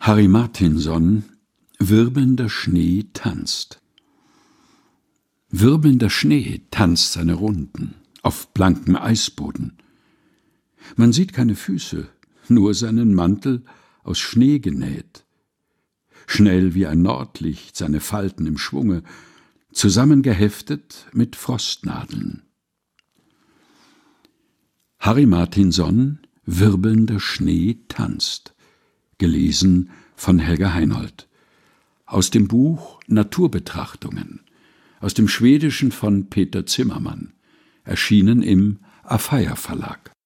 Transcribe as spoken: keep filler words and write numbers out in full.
Harry Martinson, Wirbelnder Schnee tanzt. Wirbelnder Schnee tanzt seine Runden auf blankem Eisboden. Man sieht keine Füße, nur seinen Mantel aus Schnee genäht. Schnell wie ein Nordlicht seine Falten im Schwunge, zusammengeheftet mit Frostnadeln. Harry Martinson, Wirbelnder Schnee tanzt. Gelesen von Helga Heinold. Aus dem Buch Naturbetrachtungen. Aus dem Schwedischen von Peter Zimmermann. Erschienen im Afeier Verlag.